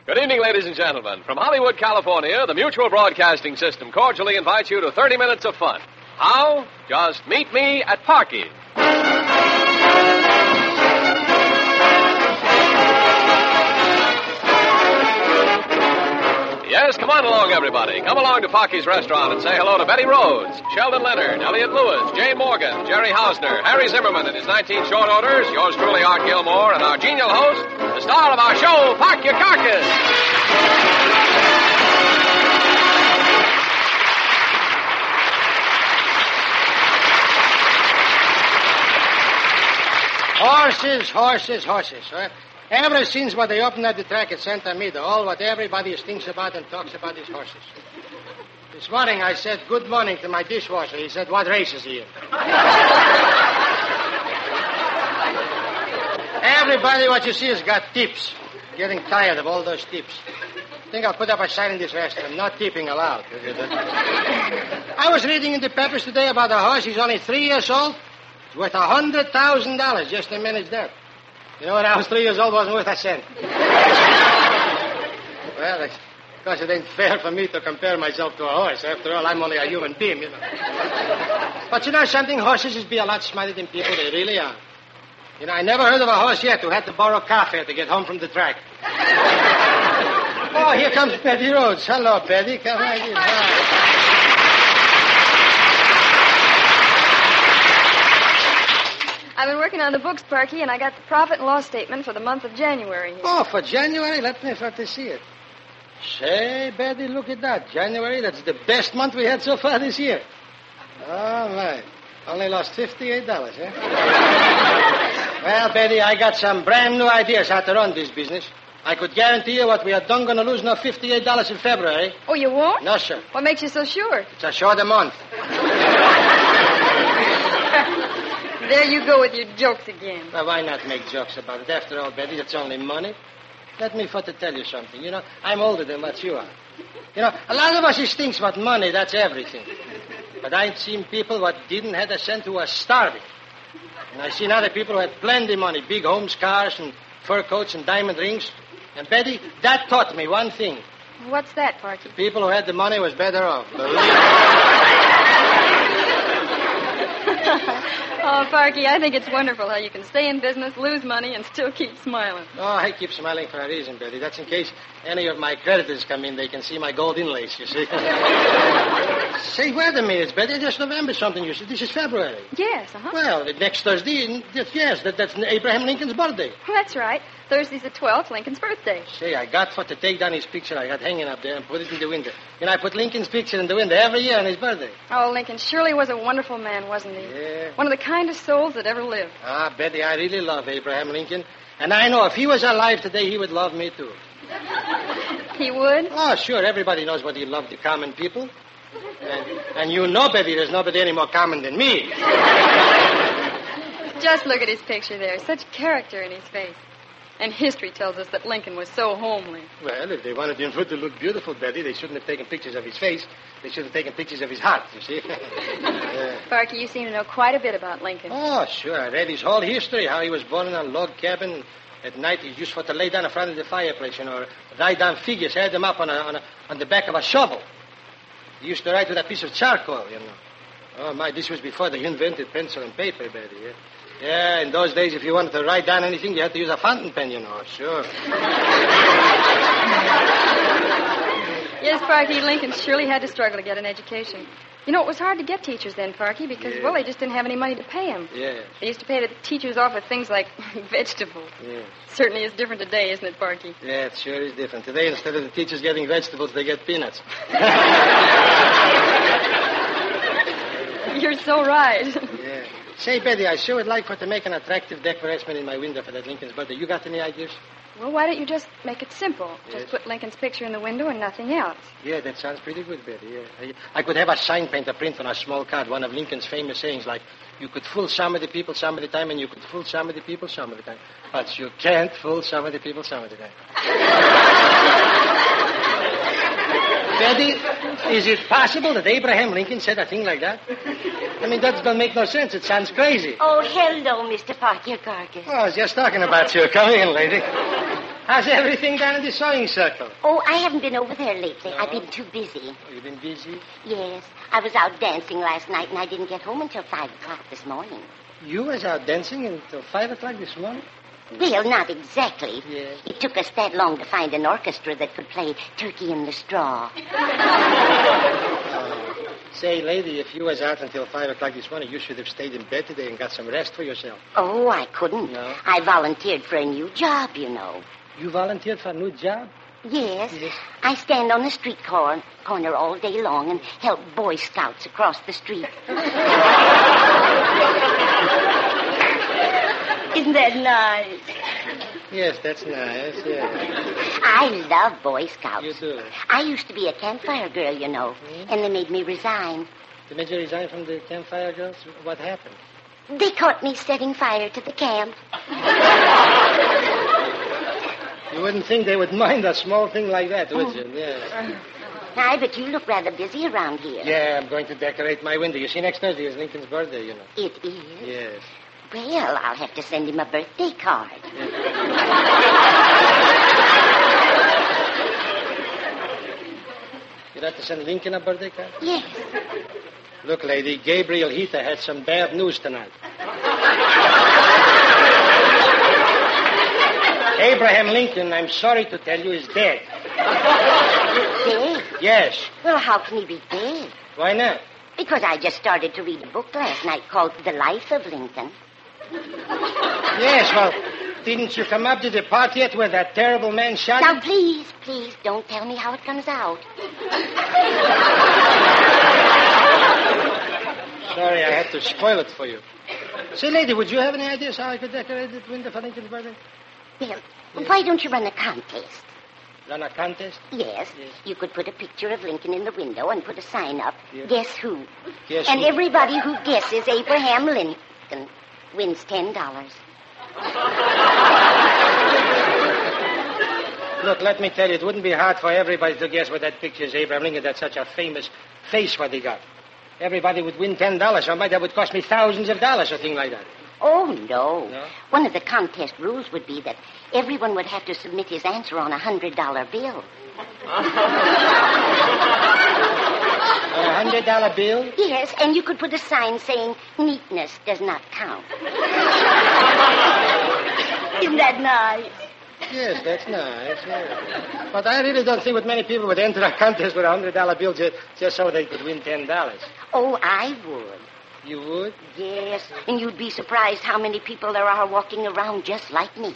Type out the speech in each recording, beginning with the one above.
Good evening, ladies and gentlemen. From Hollywood, California, the Mutual Broadcasting System cordially invites you to 30 minutes of fun. How? Just meet me at Parky's. Yes, come on along, everybody. Come along to Pocky's Restaurant and say hello to Betty Rhodes, Sheldon Leonard, Elliot Lewis, Jay Morgan, Jerry Hausner, Harry Zimmerman and his 19 short orders, yours truly, Art Gilmore, and our genial host, the star of our show, Park Your Carcass. Horses. Huh? Ever since what they opened at the track at Santa Anita, all what everybody thinks about and talks about is horses. This morning I said good morning to my dishwasher. He said, what race is he in? Everybody what you see has got tips. Getting tired of all those tips. I think I'll put up a sign in this restaurant, not tipping allowed. I was reading in the papers today about a horse. He's only 3 years old. It's worth $100,000 just to manage that. You know, when I was 3 years old, it wasn't worth a cent. Well, of course, it ain't fair for me to compare myself to a horse. After all, I'm only a human being, you know. But you know something? Horses is be a lot smarter than people. They really are. You know, I never heard of a horse yet who had to borrow car fare to get home from the track. Oh, here comes Betty Rhodes. Hello, Betty. Come right in. I've been working on the books, Parky, and I got the profit and loss statement for the month of January. Oh, for January? Let me start to see it. Say, Betty, look at that. January, that's the best month we had so far this year. Oh, my. Only lost $58, eh? Well, Betty, I got some brand new ideas how to run this business. I could guarantee you what we are done going to lose no $58 in February. Oh, you won't? No, sir. What makes you so sure? It's a short month. There you go with your jokes again. Well, why not make jokes about it? After all, Betty, it's only money. Let me for to tell you something. You know, I'm older than what you are. You know, a lot of us just thinks about money, that's everything. But I've seen people what didn't have a cent who were starving. And I've seen other people who had plenty of money, big homes, cars, and fur coats and diamond rings. And, Betty, that taught me one thing. What's that, Parky? The people who had the money was better off. Believe me. Oh, Parky, I think it's wonderful how you can stay in business, lose money, and still keep smiling. Oh, I keep smiling for a reason, Betty. That's in case any of my creditors come in, they can see my gold inlays, you see. Say, wait a minute, Betty. It's November something, you see. This is February. Yes, uh-huh. Well, next Thursday, yes, that's Abraham Lincoln's birthday. Well, that's right. Thursday's the 12th, Lincoln's birthday. Say, I got for to take down his picture I got hanging up there and put it in the window. You know, I put Lincoln's picture in the window every year on his birthday. Oh, Lincoln surely was a wonderful man, wasn't he? Yeah. One of the kindest souls that ever lived. Ah, Betty, I really love Abraham Lincoln. And I know if he was alive today, he would love me, too. He would? Oh, sure. Everybody knows what he loved, the common people. And you know, Betty, there's nobody any more common than me. Just look at his picture there. Such character in his face. And history tells us that Lincoln was so homely. Well, if they wanted him to look beautiful, Betty, they shouldn't have taken pictures of his face. They should have taken pictures of his heart, you see. Parky, you seem to know quite a bit about Lincoln. Oh, sure. I read his whole history, how he was born in a log cabin. At night, he used to lay down in front of the fireplace, you know, or write down figures, add them up on the back of a shovel. He used to write with a piece of charcoal, you know. Oh, my, this was before they invented pencil and paper, Betty, yeah? Yeah, in those days, if you wanted to write down anything, you had to use a fountain pen, you know, sure. Yes, Parky, Lincoln surely had to struggle to get an education. You know, it was hard to get teachers then, Parky, because, well, they just didn't have any money to pay them. Yeah. They used to pay the teachers off with things like vegetables. Yeah. Certainly is different today, isn't it, Parky? Yeah, it sure is different. Today, instead of the teachers getting vegetables, they get peanuts. You're so right. Yeah. Say, Betty, I sure would like for to make an attractive decoration in my window for that Lincoln's birthday. You got any ideas? Well, why don't you just make it simple? Yes. Just put Lincoln's picture in the window and nothing else. Yeah, that sounds pretty good, Betty, yeah. I could have a sign painter print on a small card, one of Lincoln's famous sayings, like, you could fool some of the people some of the time, and you could fool some of the people some of the time. But you can't fool some of the people some of the time. Betty, is it possible that Abraham Lincoln said a thing like that? I mean, that don't make no sense. It sounds crazy. Oh, hello, Mr. Parker Carcass. Oh, I was just talking about you. Come in, lady. How's everything down in the sewing circle? Oh, I haven't been over there lately. No? I've been too busy. Oh, you've been busy? Yes. I was out dancing last night, and I didn't get home until 5 o'clock this morning. You was out dancing until 5 o'clock this morning? Well, not exactly. Yes. It took us that long to find an orchestra that could play Turkey in the Straw. Say, lady, if you was out until 5 o'clock this morning, you should have stayed in bed today and got some rest for yourself. Oh, I couldn't. No? I volunteered for a new job, you know. You volunteered for a new job? Yes. I stand on the street corner all day long and help Boy Scouts across the street. Isn't that nice? Yes, that's nice, yes. I love Boy Scouts. You do? I used to be a campfire girl, you know, and they made me resign. They made you resign from the campfire girls? What happened? They caught me setting fire to the camp. You wouldn't think they would mind a small thing like that, would you? Yes. Aye, but you look rather busy around here. Yeah, I'm going to decorate my window. You see, next Thursday is Lincoln's birthday, you know. It is? Yes. Well, I'll have to send him a birthday card. You'd have to send Lincoln a birthday card? Yes. Look, lady, Gabriel Heater had some bad news tonight. Abraham Lincoln, I'm sorry to tell you, is dead. Dead? Yes. Well, how can he be dead? Why not? Because I just started to read a book last night called The Life of Lincoln. Yes, well, didn't you come up to the part yet where that terrible man shot Now, you? please, don't tell me how it comes out. Sorry, I had to spoil it for you. Say, lady, would you have any ideas how I could decorate the window for Lincoln's birthday? Well, why don't you run a contest? Run a contest? Yes. You could put a picture of Lincoln in the window and put a sign up. Yes. Guess who? Guess and who? Everybody who guesses Abraham Lincoln wins $10. Look, let me tell you, it wouldn't be hard for everybody to guess what that picture is, Abraham Lincoln. That's such a famous face what he got. Everybody would win $10. Or that would cost me thousands of dollars or thing like that. Oh, no. One of the contest rules would be that everyone would have to submit his answer on a $100 bill. A $100 bill? Yes, and you could put a sign saying, neatness does not count. Isn't that nice? Yes, that's nice, yes. But I really don't think that many people would enter a contest with a $100 bill just so they could win $10. Oh, I would. You would? Yes, and you'd be surprised how many people there are walking around just like me.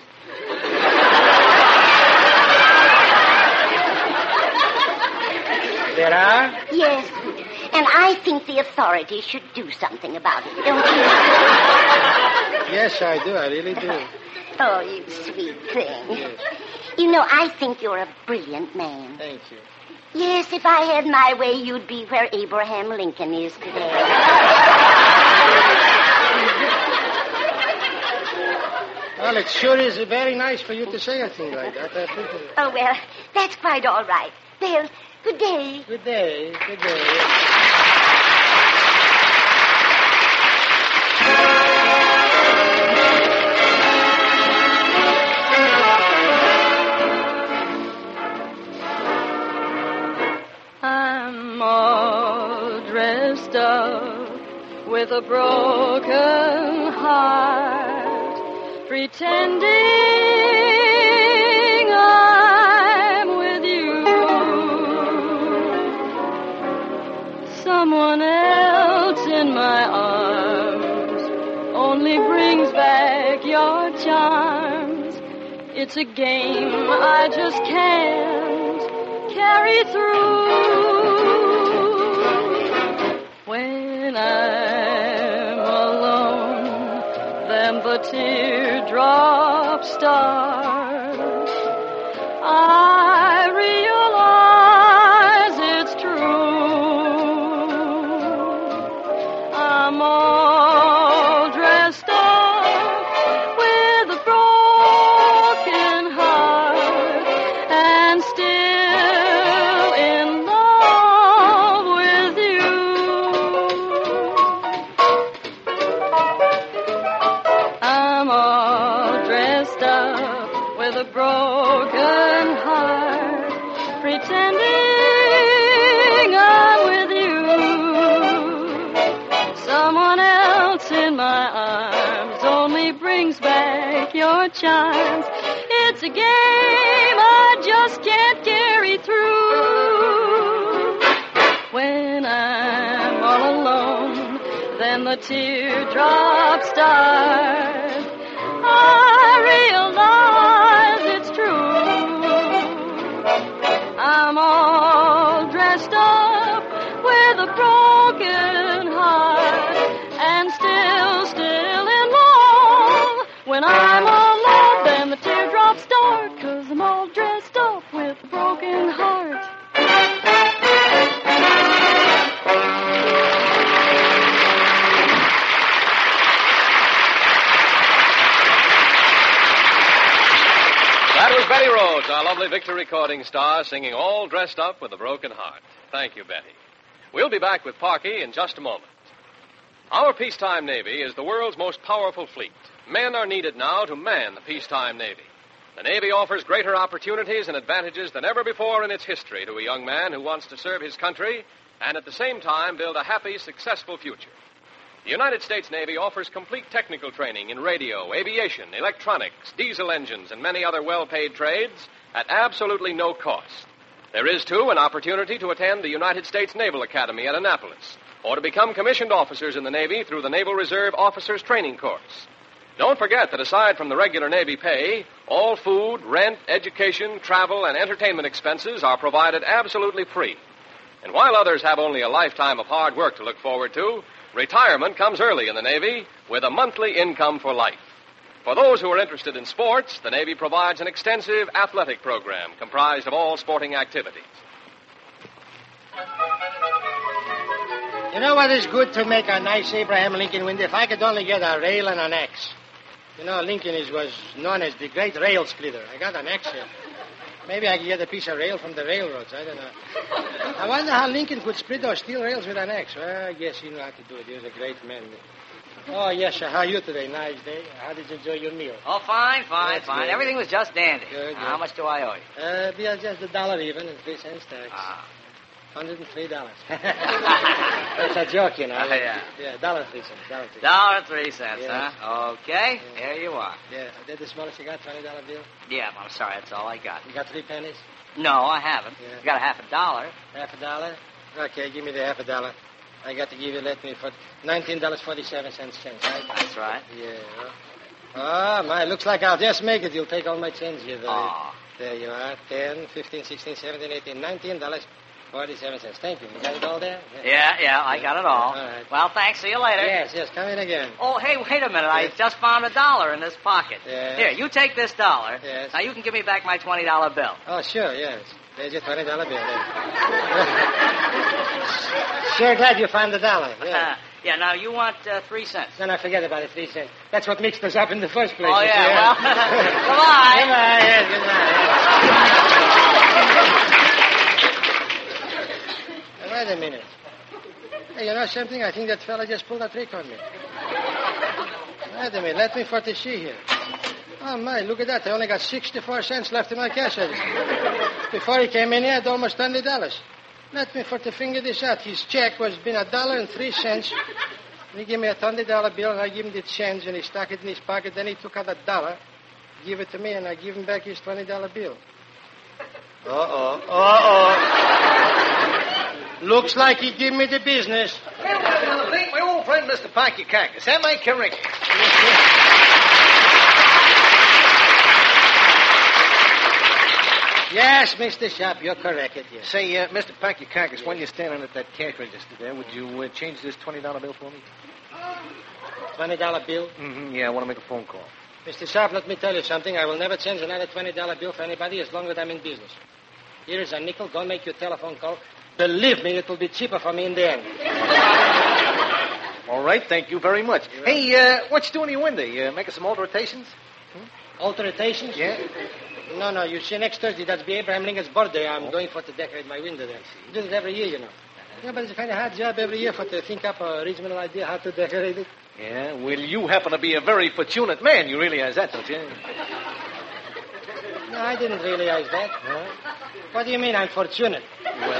There are? Yes, and I think the authorities should do something about it, don't you? Yes, I do. I really do. Oh, you sweet thing. Yes. You know, I think you're a brilliant man. Thank you. Yes, if I had my way, you'd be where Abraham Lincoln is today. Well, it sure is very nice for you to say a thing like that. I appreciate it. Oh, well, that's quite all right. Well, good day. Good day. Good day. I'm all dressed up with a broken heart, pretending I'm with you. Someone else in my arms only brings back your charms. It's a game I just can't carry through. When I'm alone, then the teardrops start. I realize it's true. I'm all dressed up with a broken heart and still in love with you. I'm all dressed up with a broken chance. It's a game I just can't carry through. When I'm all alone, then the teardrops start. I realize it's true. I'm all dressed up with a broken heart and still in love. When I'm alone, then the teardrops start, 'cause I'm all dressed up with a broken heart. That was Betty Rhodes, our lovely Victor recording star, singing All Dressed Up with a Broken Heart. Thank you, Betty. We'll be back with Parky in just a moment. Our peacetime Navy is the world's most powerful fleet. Men are needed now to man the peacetime Navy. The Navy offers greater opportunities and advantages than ever before in its history to a young man who wants to serve his country and at the same time build a happy, successful future. The United States Navy offers complete technical training in radio, aviation, electronics, diesel engines, and many other well-paid trades at absolutely no cost. There is, too, an opportunity to attend the United States Naval Academy at Annapolis, or to become commissioned officers in the Navy through the Naval Reserve Officers Training Course. Don't forget that aside from the regular Navy pay, all food, rent, education, travel, and entertainment expenses are provided absolutely free. And while others have only a lifetime of hard work to look forward to, retirement comes early in the Navy with a monthly income for life. For those who are interested in sports, the Navy provides an extensive athletic program comprised of all sporting activities. You know what is good to make a nice Abraham Lincoln window? If I could only get a rail and an axe. You know, Lincoln was known as the great rail splitter. I got an axe here. Maybe I could get a piece of rail from the railroads. I don't know. I wonder how Lincoln could split those steel rails with an axe. Well, I guess he knew how to do it. He was a great man. Oh, yes, sir. How are you today? Nice day. How did you enjoy your meal? Oh, fine. That's good. Everything was just dandy. Good. How much do I owe you? Bill, just $1 even and 3 cents tax. $103. That's a joke, you know. Yeah. Yeah, $1.03. $1.03, Yeah. huh? Okay, Yeah. here you are. Yeah, that's the smallest you got, $20 bill? Yeah, I'm sorry, that's all I got. You got 3 pennies? No, I haven't. Yeah. You got a $50. $50? Okay, give me the $50. I got to give you, let me, for $19.47 right? That's right. Yeah. Oh, my, looks like I'll just make it. You'll take all my change here. Oh. There you are, 10, 15, 16, 17, 18, $19.47. Thank you. You got it all there? Yeah, I got it all. All right. Well, thanks. See you later. Yes, come in again. Oh, hey, wait a minute. I just found $1 in this pocket. Yes. Here, you take this $1. Yes. Now, you can give me back my $20 bill. Oh, sure, yes. There's your $20 bill there. Sure glad you found $1. Yeah. Yeah, now, you want 3 cents. No, forget about it, 3 cents. That's what mixed us up in the first place. Oh, yeah, well, goodbye. Goodbye, yes, goodbye. Wait a minute. Hey, you know something? I think that fella just pulled a trick on me. Wait a minute. Let me for to see here. Oh, my, look at that. I only got 64 cents left in my cash register. Before he came in here, I had almost $20. Let me for to figure this out. His check was been $1.03. He gave me a $20 bill, and I give him the change, and he stuck it in his pocket. Then he took out $1, give it to me, and I give him back his $20 bill. Looks like he gave me the business. My old friend, Mr. Parky Cactus. Am I correct? Yes, Mr. Sharp, you're correct. Yes. Say, Mr. Parky Cactus, when you're standing at that cash register there, would you change this $20 bill for me? $20 bill? Mm-hmm, yeah, I want to make a phone call. Mr. Sharp, let me tell you something. I will never change another $20 bill for anybody as long as I'm in business. Here is a nickel. Go make your telephone call. Believe me, it will be cheaper for me in the end. All right, thank you very much. Hey, what you doing in your window? You making some alterations? Alterations? Yeah. No. You see, next Thursday, that's be Abraham Lincoln's birthday. I'm going for to decorate my window there. I do it every year, you know. Yeah, but it's a kind of hard job every year for to think up a reasonable idea how to decorate it. Yeah, well, you happen to be a very fortunate man. You realize that, don't you? No, I didn't realize that. Huh? What do you mean I'm fortunate? Well,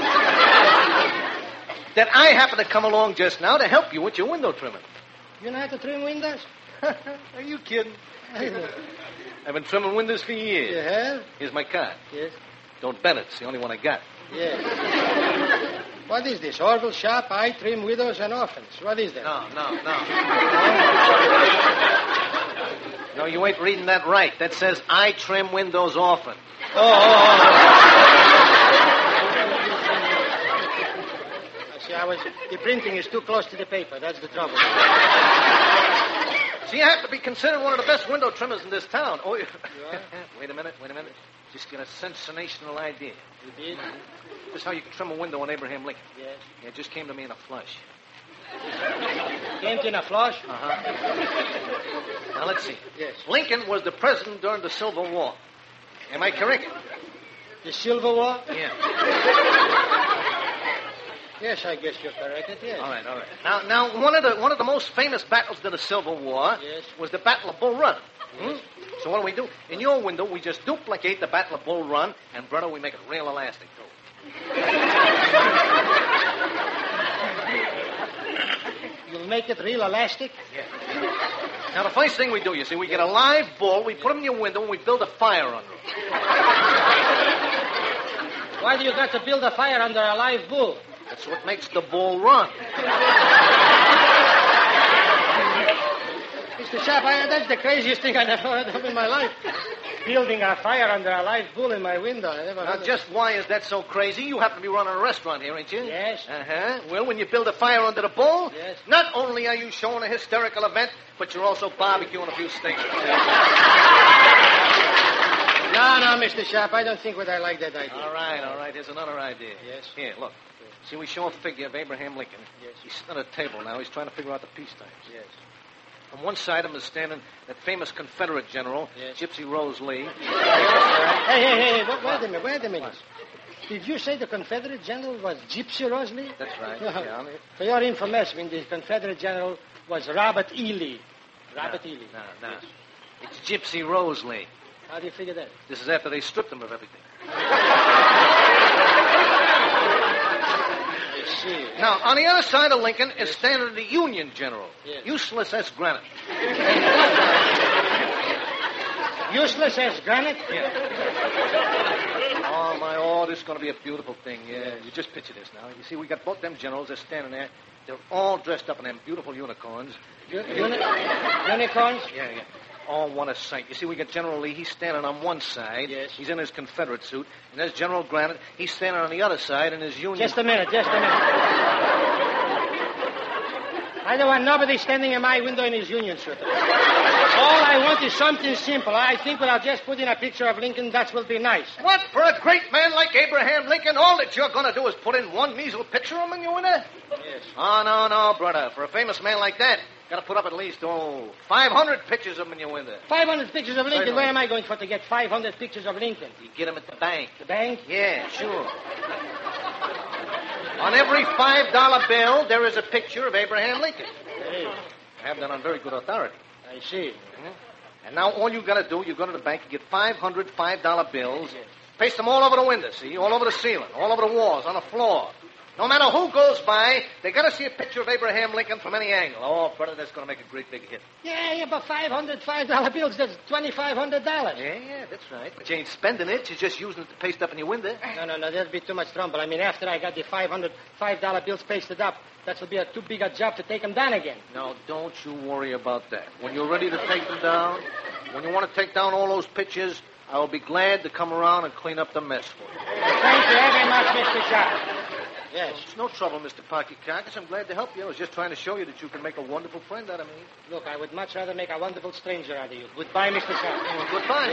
that I happen to come along just now to help you with your window trimming. You know how to trim windows? Are you kidding? I've been trimming windows for years. You have? Here's my card. Yes. Don't bet it. It's the only one I got. Yes. What is this? Orville shop, I trim widows and orphans. What is that? No. No, you ain't reading that right. That says I trim windows often. The printing is too close to the paper. That's the trouble. See, you have to be considered one of the best window trimmers in this town. Oh, you are? Wait a minute. Just get a sensational idea. You did? This is how you can trim a window on Abraham Lincoln. Yes. Yeah, it just came to me in a flush. Came to in a flush? Uh-huh. Now, let's see. Yes. Lincoln was the president during the Civil War. Am I correct? The Civil War? Yeah. Yes, I guess you're correct. Yes. All right. Now, one of the most famous battles of the Civil War was the Battle of Bull Run. Yes. So what do? In your window, we just duplicate the Battle of Bull Run, and, brother, we make it real elastic, too. You'll make it real elastic? Yeah. Now, the first thing we do, you see, we get a live bull, we put him in your window, and we build a fire under him. Why do you got to build a fire under a live bull? That's what makes the bull run. Mr. Sharp, that's the craziest thing I never heard of in my life. Building a fire under a live bull in my window. I never heard Now, just why is that so crazy? You happen to be running a restaurant here, ain't you? Yes. Uh-huh. Well, when you build a fire under the bull, yes, not only are you showing a hysterical event, but you're also barbecuing a few steaks. No, Mr. Sharp, I don't think I like that idea. All right. Here's another idea. Yes. Here, look. See, we show a figure of Abraham Lincoln. Yes. He's sitting at a table now. He's trying to figure out the peace times. Yes. On one side of him is standing that famous Confederate general, yes, Gypsy Rose Lee. Hey, wait a minute. Did you say the Confederate general was Gypsy Rose Lee? That's right. Yeah. For your information, the Confederate general was Robert E. Lee. Robert E. Lee. No. Yes. It's Gypsy Rose Lee. How do you figure that? This is after they stripped him of everything. I see. Now, on the other side of Lincoln is standing the Union general, Useless S. Granite. Useless as granite? Yeah. This is going to be a beautiful thing. Yeah, you just picture this now. You see, we got both them generals. They're standing there. They're all dressed up in them beautiful unicorns. Unicorns? Yeah. All one a sight. You see, we got General Lee. He's standing on one side. Yes. He's in his Confederate suit. And there's General Granite. He's standing on the other side in his Union... Just a minute. I don't want nobody standing in my window in his Union suit. All I want is something simple. I think without just putting a picture of Lincoln, that will be nice. What? For a great man like Abraham Lincoln, all that you're going to do is put in one measly picture of him in your window? Yes. Oh, no, brother. For a famous man like that, got to put up at least, 500 pictures of him in your window. 500 pictures of Lincoln? Certainly. Where am I going to get 500 pictures of Lincoln? You get them at the bank. The bank? Yeah, sure. On every $5 bill, there is a picture of Abraham Lincoln. Hey. I have that on very good authority. I see. Mm-hmm. And now all you got to do, you go to the bank, you get 500 $5 bills, paste them all over the window, see? All over the ceiling, all over the walls, on the floor. No matter who goes by, they got to see a picture of Abraham Lincoln from any angle. Oh, brother, that's going to make a great big hit. Yeah, but 500 $5 bills, that's $2,500. Yeah, that's right. But you ain't spending it. You're just using it to paste up in your window. No, that'd be too much trouble. I mean, after I got the 500 $5 bills pasted up, that will be too big a job to take them down again. No, don't you worry about that. When you're ready to take them down, when you want to take down all those pictures, I will be glad to come around and clean up the mess for you. Thank you very much, Mr. Sharp. Yes. Well, it's no trouble, Mr. Pocky Carcass. I'm glad to help you. I was just trying to show you that you can make a wonderful friend out of me. Look, I would much rather make a wonderful stranger out of you. Goodbye, Mr. Sharp. Well, goodbye.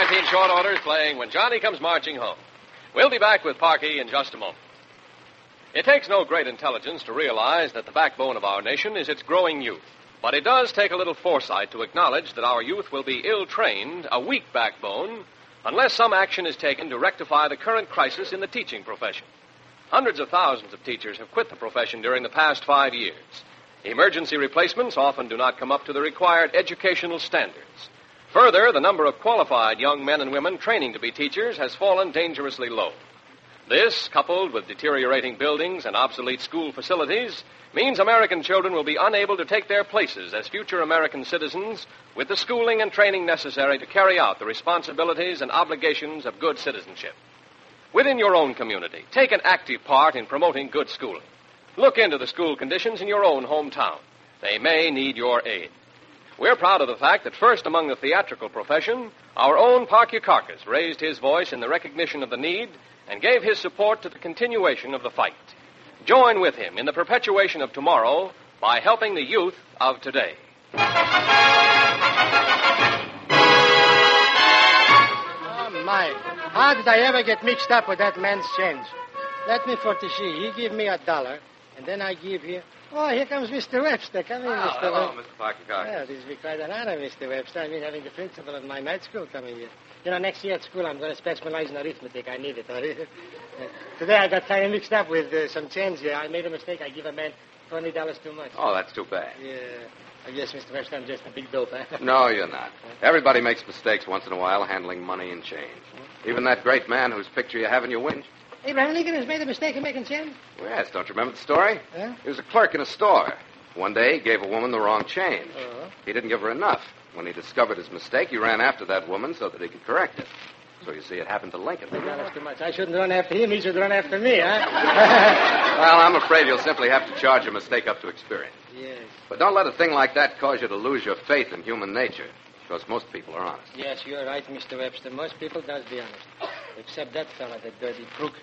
19 Short Orders playing When Johnny Comes Marching Home. We'll be back with Parky in just a moment. It takes no great intelligence to realize that the backbone of our nation is its growing youth. But it does take a little foresight to acknowledge that our youth will be ill-trained, a weak backbone, unless some action is taken to rectify the current crisis in the teaching profession. Hundreds of thousands of teachers have quit the profession during the past 5 years. Emergency replacements often do not come up to the required educational standards. Further, the number of qualified young men and women training to be teachers has fallen dangerously low. This, coupled with deteriorating buildings and obsolete school facilities, means American children will be unable to take their places as future American citizens with the schooling and training necessary to carry out the responsibilities and obligations of good citizenship. Within your own community, take an active part in promoting good schooling. Look into the school conditions in your own hometown. They may need your aid. We're proud of the fact that first among the theatrical profession, our own Parky Karkas raised his voice in the recognition of the need and gave his support to the continuation of the fight. Join with him in the perpetuation of tomorrow by helping the youth of today. Oh, my. How did I ever get mixed up with that man's change? Let me for to see. He give me $1, and then I give here. Oh, here comes Mr. Webster. Come in, Mr. Hello, Webster. Mr. Parky Karkas. Well, this will be quite an honor, Mr. Webster. I mean, having the principal of my night school coming here. You know, next year at school, I'm going to specialize in arithmetic. I need it. Today, I got kind of mixed up with some change here. I made a mistake. I give a man $20 too much. Oh, that's too bad. Yeah. I guess, Mr. Webster, I'm just a big dope, huh? No, you're not. Everybody makes mistakes once in a while handling money and change. Even that great man whose picture you have in your window. Abraham Lincoln has made a mistake in making change? Well, yes, don't you remember the story? Huh? He was a clerk in a store. One day, he gave a woman the wrong change. Uh-huh. He didn't give her enough. When he discovered his mistake, he ran after that woman so that he could correct it. So you see, it happened to Lincoln. $3 too much. I shouldn't run after him. He should run after me, huh? Well, I'm afraid you'll simply have to charge your mistake up to experience. Yes. But don't let a thing like that cause you to lose your faith in human nature, because most people are honest. Yes, you're right, Mr. Webster. Most people does be honest. Except that fella, that dirty crook.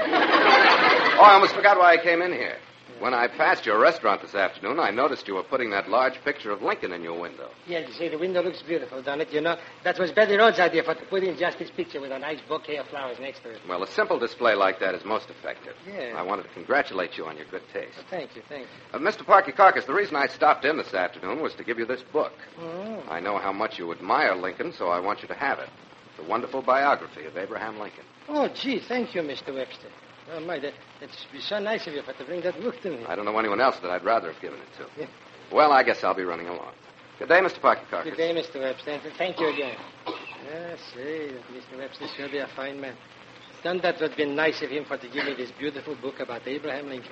Oh, I almost forgot why I came in here. When I passed your restaurant this afternoon, I noticed you were putting that large picture of Lincoln in your window. Yeah, you see, the window looks beautiful, doesn't it? You know, that was Betty Rhodes' idea for to put in just this picture with a nice bouquet of flowers next to it. Well, a simple display like that is most effective. Yeah. I wanted to congratulate you on your good taste. Well, thank you. Mr. Parky Karkas, the reason I stopped in this afternoon was to give you this book. Oh. I know how much you admire Lincoln, so I want you to have it. It's a wonderful biography of Abraham Lincoln. Oh, gee, thank you, Mr. Webster. Oh, my, that's so nice of you to bring that book to me. I don't know anyone else that I'd rather have given it to. Yeah. Well, I guess I'll be running along. Good day, Mr. Parky Karkas. Good day, Mr. Webster. And thank you again. Say, Mr. Webster sure be a fine man. Done that would have been nice of him for to give me this beautiful book about Abraham Lincoln.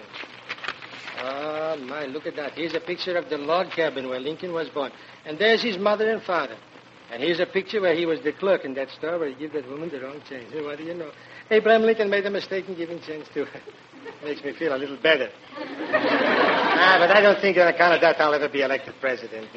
Oh, my, look at that. Here's a picture of the log cabin where Lincoln was born. And there's his mother and father. And here's a picture where he was the clerk in that store where he gave that woman the wrong change. What do you know? Abraham Lincoln made a mistake in giving change to her. Makes me feel a little better. But I don't think on account of that I'll ever be elected president.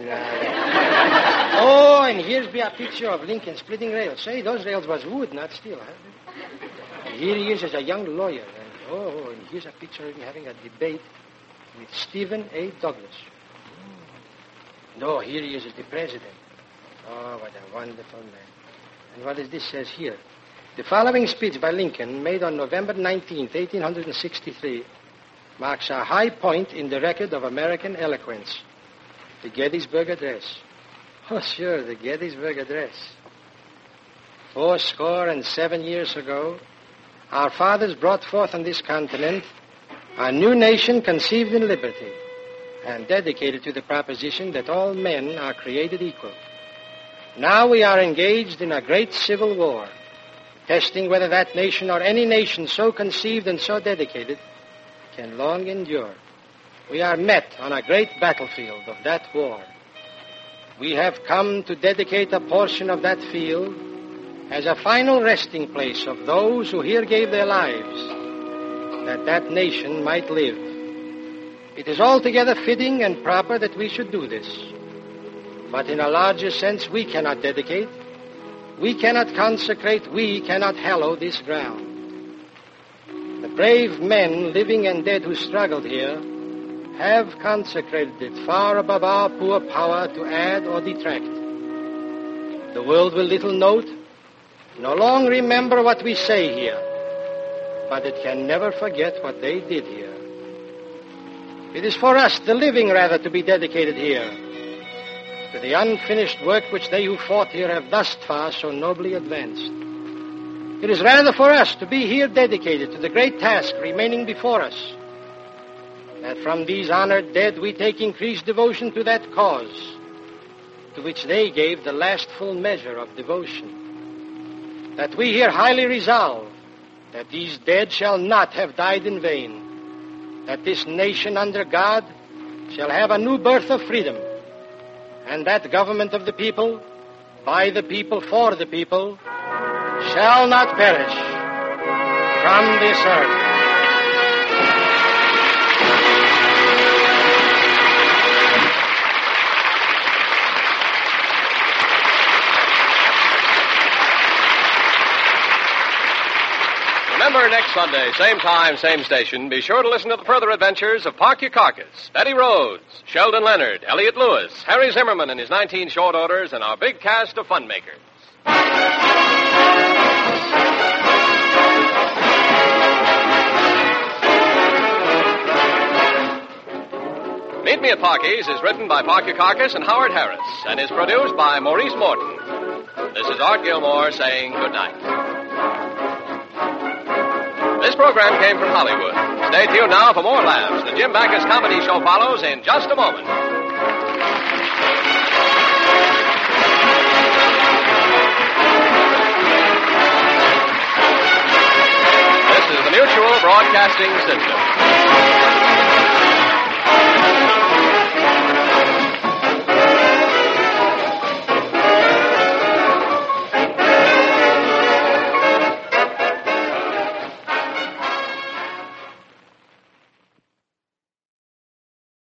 Oh, and here's be a picture of Lincoln splitting rails. Say, those rails was wood, not steel, huh? And here he is as a young lawyer. And here's a picture of him having a debate with Stephen A. Douglas. No, here he is as the president. Oh, what a wonderful man. And what does this says here? The following speech by Lincoln, made on November 19th, 1863, marks a high point in the record of American eloquence. The Gettysburg Address. Oh, sure, the Gettysburg Address. 77 years ago, our fathers brought forth on this continent a new nation conceived in liberty and dedicated to the proposition that all men are created equal. Now we are engaged in a great civil war, testing whether that nation or any nation so conceived and so dedicated can long endure. We are met on a great battlefield of that war. We have come to dedicate a portion of that field as a final resting place of those who here gave their lives, that that nation might live. It is altogether fitting and proper that we should do this. But in a larger sense, we cannot dedicate, we cannot consecrate, we cannot hallow this ground. The brave men, living and dead, who struggled here, have consecrated it far above our poor power to add or detract. The world will little note no long remember what we say here, but it can never forget what they did here. It is for us, the living rather, to be dedicated here to the unfinished work which they who fought here have thus far so nobly advanced. It is rather for us to be here dedicated to the great task remaining before us, that from these honored dead we take increased devotion to that cause to which they gave the last full measure of devotion. That we here highly resolve that these dead shall not have died in vain, that this nation under God shall have a new birth of freedom, and that government of the people, by the people, for the people, shall not perish from this earth. Remember, next Sunday, same time, same station, be sure to listen to the further adventures of Parky Carcass, Betty Rhodes, Sheldon Leonard, Elliot Lewis, Harry Zimmerman and his 19 short orders, and our big cast of fun makers. Meet Me at Parky's is written by Parky Carcass and Howard Harris and is produced by Maurice Morton. This is Art Gilmore saying good night. This program came from Hollywood. Stay tuned now for more laughs. The Jim Backus Comedy Show follows in just a moment. This is the Mutual Broadcasting System.